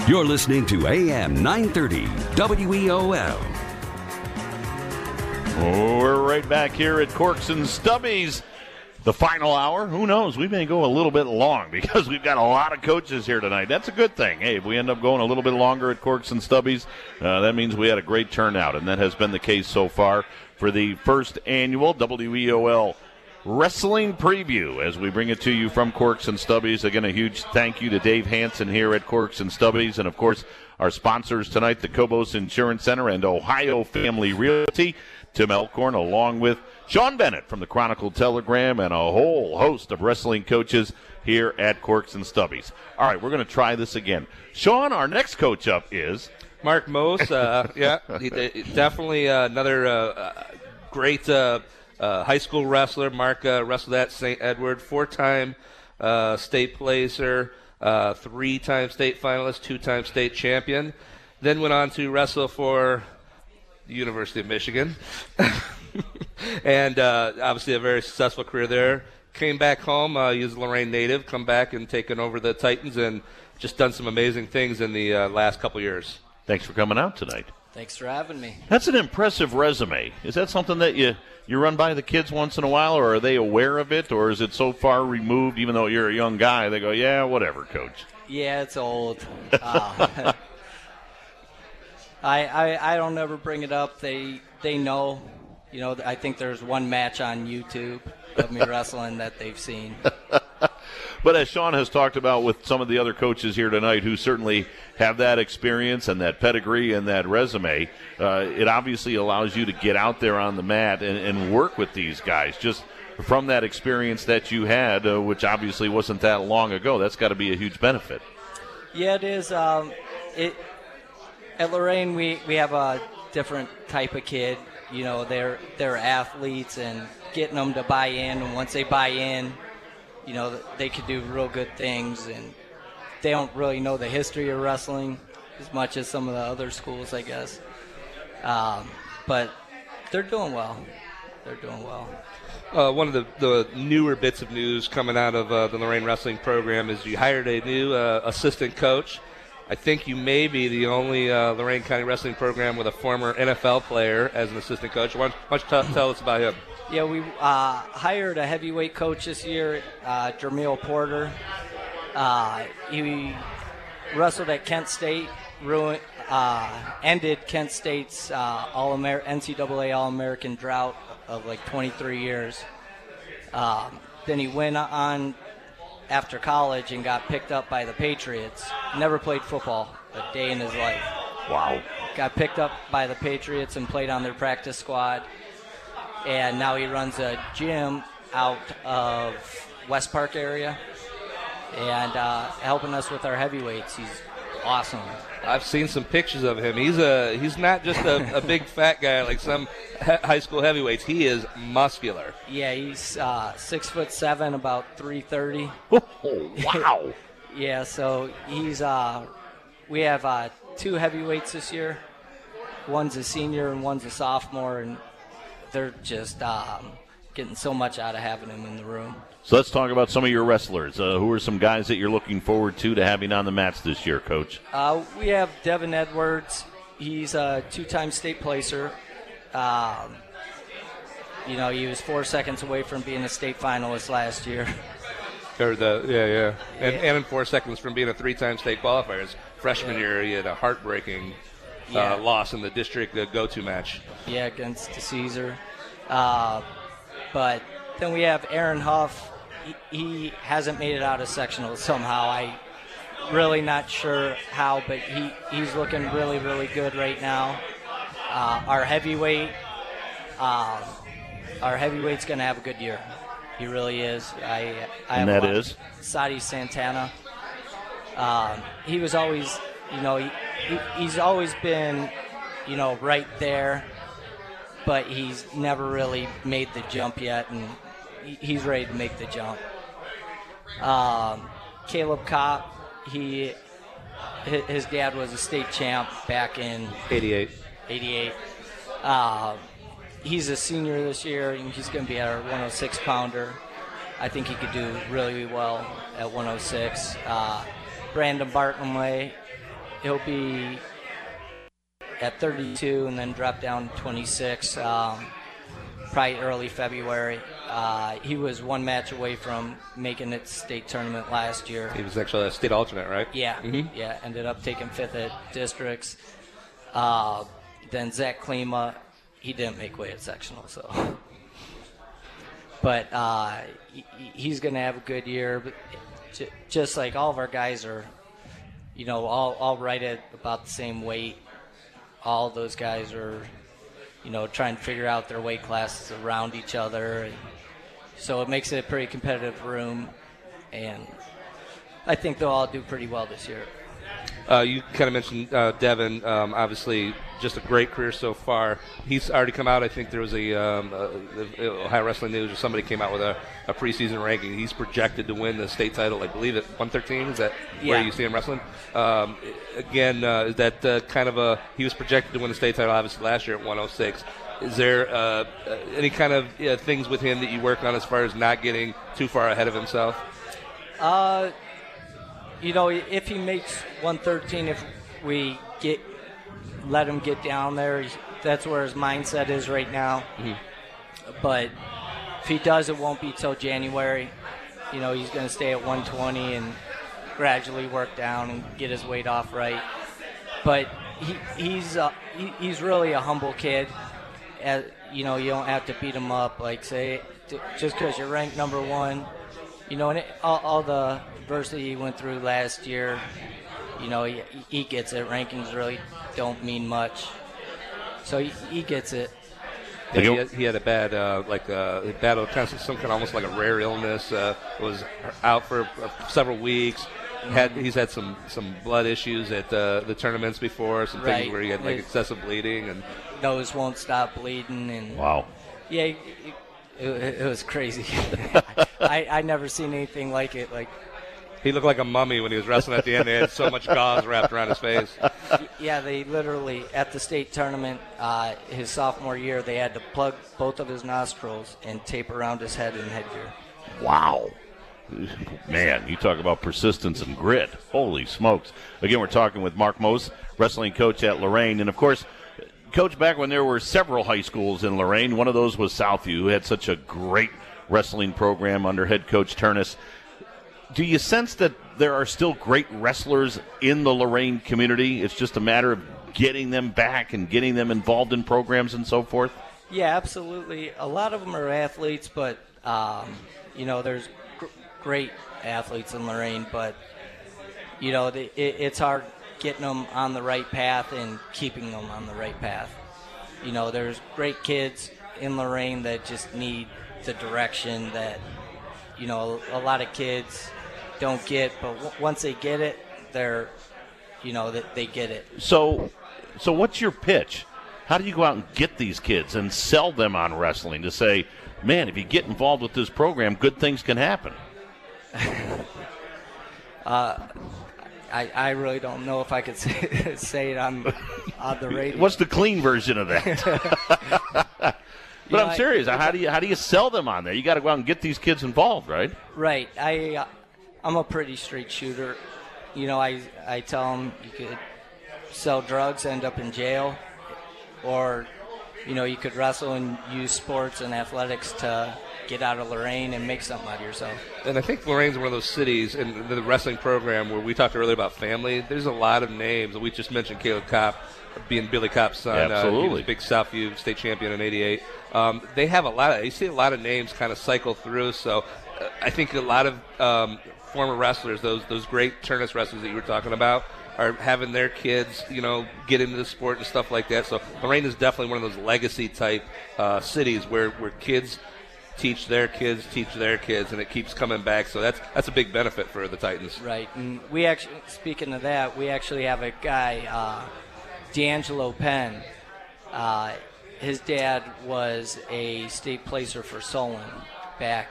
You're listening to AM 930 WEOL. We're right back here at Corks and Stubbies. The final hour, who knows? We may go a little bit long because we've got a lot of coaches here tonight. That's a good thing. Hey, if we end up going a little bit longer at Corks and Stubbies, that means we had a great turnout, and that has been the case so far for the first annual WEOL Wrestling Preview as we bring it to you from Corks and Stubbies. Again, a huge thank you to Dave Hansen here at Corks and Stubbies, and, of course, our sponsors tonight, the Cobos Insurance Center and Ohio Family Realty. Tim Elkhorn, along with Sean Bennett from the Chronicle Telegram and a whole host of wrestling coaches here at Corks and Stubbies. All right, we're going to try this again. Sean, our next coach up is Mark Mose. Definitely another great high school wrestler. Mark wrestled at St. Edward, 4-time state placer, 3-time state finalist, 2-time state champion. Then went on to wrestle for the University of Michigan. And obviously a very successful career there. Came back home. He was a Lorain native. Come back and taken over the Titans and just done some amazing things in the last couple years. Thanks for coming out tonight. Thanks for having me. That's an impressive resume. Is that something that you run by the kids once in a while, or are they aware of it, or is it so far removed, even though you're a young guy, they go, yeah, whatever, Coach? Yeah, it's old. I don't ever bring it up. They know. You know, I think there's one match on YouTube of me wrestling that they've seen. But as Sean has talked about with some of the other coaches here tonight who certainly have that experience and that pedigree and that resume, it obviously allows you to get out there on the mat and work with these guys. Just from that experience that you had, which obviously wasn't that long ago, that's got to be a huge benefit. Yeah, it is. At Lorain, we have a different type of kid. You know, they're athletes, and getting them to buy in, and once they buy in, you know, they could do real good things, and they don't really know the history of wrestling as much as some of the other schools, I guess. But they're doing well. They're doing well. One of the newer bits of news coming out of the Lorain Wrestling program is you hired a new assistant coach. I think you may be the only Lorain County Wrestling program with a former NFL player as an assistant coach. Why don't you tell us about him? Yeah, we hired a heavyweight coach this year, Jermeel Porter. He wrestled at Kent State, ended Kent State's NCAA All-American drought of like 23 years. Then he went on after college and got picked up by the Patriots. Never played football a day in his life. Wow. Got picked up by the Patriots and played on their practice squad. And now he runs a gym out of West Park area and helping us with our heavyweights. He's awesome. I've seen some pictures of him. He's not just a big fat guy like some high school heavyweights. He is muscular. Yeah, he's 6'7", about 330. Oh, wow. Yeah, so he's we have 2 heavyweights this year. One's a senior and one's a sophomore, and they're just getting so much out of having him in the room. So let's talk about some of your wrestlers. Who are some guys that you're looking forward to having on the mats this year, Coach? We have Devin Edwards. He's a 2-time state placer. You know, he was 4 seconds away from being a state finalist last year. And in 4 seconds from being a 3-time state qualifier. His freshman year, he had a heartbreaking loss in the district go-to match. Yeah, against Caesar. But then we have Aaron Huff. He hasn't made it out of sectionals somehow. I really not sure how, but he's looking really, really good right now. Our heavyweight's going to have a good year. He really is. And that is? Sadi Santana. He was always, you know, he's always been, you know, right there, but he's never really made the jump yet, and he's ready to make the jump. Caleb Kopp, his dad was a state champ back in 88. He's a senior this year, and he's going to be our 106-pounder. I think he could do really well at 106. Brandon Bartley he'll be at 32 and then drop down to 26, probably early February. He was one match away from making it to state tournament last year. He was actually a state alternate, right? Yeah, yeah. Ended up taking 5th at districts. Then Zach Klima, he didn't make weight at sectional, so. But he's going to have a good year. But just like all of our guys are, all right at about the same weight. All those guys are, trying to figure out their weight classes around each other. And so it makes it a pretty competitive room. And I think they'll all do pretty well this year. You kind of mentioned Devin, obviously just a great career so far. He's already come out. I think there was a Ohio Wrestling News or somebody came out with a preseason ranking. He's projected to win the state title, I believe, at 113. Is that where you see him wrestling? Again, is that kind of he was projected to win the state title, obviously, last year at 106. Is there any kind of things with him that you work on as far as not getting too far ahead of himself? If he makes 113, if we let him get down there, that's where his mindset is right now. Mm-hmm. But if he does, it won't be till January. He's going to stay at 120 and gradually work down and get his weight off right. But he's really a humble kid. You don't have to beat him up, just because you're ranked number 1. And all the adversity he went through last year, he gets it. Rankings really don't mean much. So he gets it. He had a bad, battle, kind of some kind of almost like a rare illness. Was out for several weeks. He's had some blood issues at the tournaments before. Some things where he had excessive bleeding and nose won't stop bleeding. And wow. Yeah, it was crazy. I never seen anything like it. He looked like a mummy when he was wrestling at the end. They had so much gauze wrapped around his face. Yeah, they literally, at the state tournament, his sophomore year, they had to plug both of his nostrils and tape around his head and headgear. Wow. Man, you talk about persistence and grit. Holy smokes. Again, we're talking with Mark Mose, wrestling coach at Lorain. And, of course, Coach, back when there were several high schools in Lorain, one of those was Southview, who had such a great wrestling program under head coach Turnus. Do you sense that there are still great wrestlers in the Lorain community? It's just a matter of getting them back and getting them involved in programs and so forth? Yeah, absolutely. A lot of them are athletes, but, there's great athletes in Lorain, but, it's hard getting them on the right path and keeping them on the right path. There's great kids in Lorain that just need the direction that, a lot of kids don't get, but once they get it, they're, they get it. So what's your pitch? How do you go out and get these kids and sell them on wrestling to say, man, if you get involved with this program, good things can happen? I really don't know if I could say it on the radio. What's the clean version of that? But I'm serious. How do you sell them on there? You got to go out and get these kids involved, right? Right. I'm a pretty straight shooter. I tell them you could sell drugs, end up in jail, or you could wrestle and use sports and athletics to get out of Lorain and make something out of yourself. And I think Lorain's one of those cities in the wrestling program where we talked earlier about family. There's a lot of names. We just mentioned Caleb Kopp being Billy Kopp's son. Absolutely. He was a big Southview state champion in '88. They have you see a lot of names kind of cycle through. So I think a lot of former wrestlers, those great Turnus wrestlers that you were talking about, are having their kids, get into the sport and stuff like that. So Lorain is definitely one of those legacy type cities where kids teach their kids, and it keeps coming back. So that's a big benefit for the Titans. Right. And we actually, speaking of that, we actually have a guy, D'Angelo Penn. His dad was a state placer for Solon back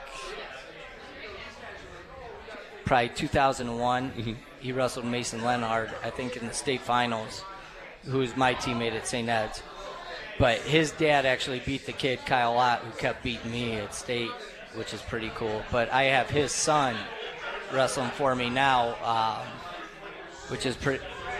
probably 2001. Mm-hmm. He wrestled Mason Leonard, I think, in the state finals, who was my teammate at St. Ed's. But his dad actually beat the kid, Kyle Ott, who kept beating me at state, which is pretty cool. But I have his son wrestling for me now, which is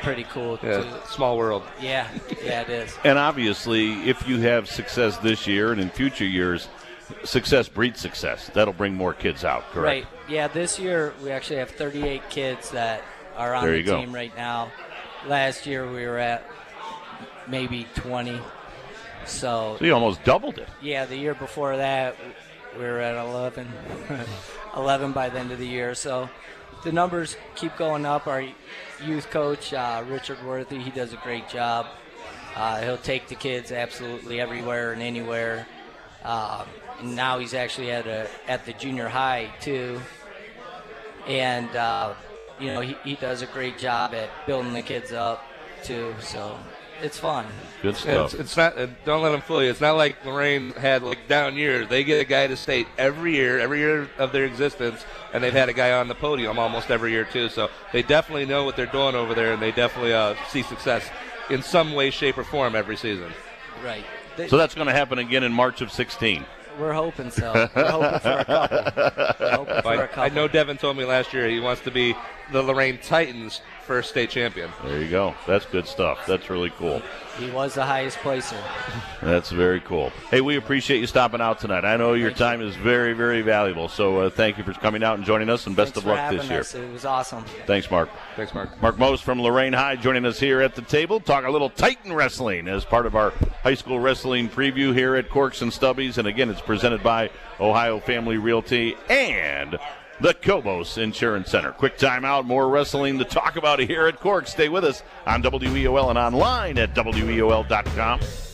pretty cool. Small world. Yeah, it is. And obviously, if you have success this year and in future years, success breeds success. That'll bring more kids out, correct? Right. Yeah, this year we actually have 38 kids that are on the team right now. Last year we were at maybe 20. So you almost doubled it. Yeah, the year before that we were at 11. 11 by the end of the year. So the numbers keep going up. Our youth coach, Richard Worthy, he does a great job. He'll take the kids absolutely everywhere and anywhere. And now he's actually at the junior high too, and he does a great job at building the kids up too. So it's fun. Good stuff. It's not. Don't let them fool you. It's not like Lorraine had like down years. They get a guy to state every year of their existence, and they've had a guy on the podium almost every year too. So they definitely know what they're doing over there, and they definitely see success in some way, shape, or form every season. Right. So that's going to happen again in March of 16. We're hoping so. We're hoping for a couple. I know Devin told me last year he wants to be the Lorraine Titans' first state champion. There you go. That's good stuff. That's really cool. He was the highest placer. That's very cool. Hey, we appreciate you stopping out tonight. I know your time is very, very valuable, so thank you for coming out and joining us, and best of luck this year. It was awesome. Thanks, Mark. Thanks, Mark. Mark Mose from Lorraine High joining us here at the table. Talk a little Titan wrestling as part of our high school wrestling preview here at Corks and Stubbies. And again, it's presented by Ohio Family Realty and the Cobos Insurance Center. Quick timeout, more wrestling to talk about here at Cork. Stay with us on WEOL and online at WEOL.com.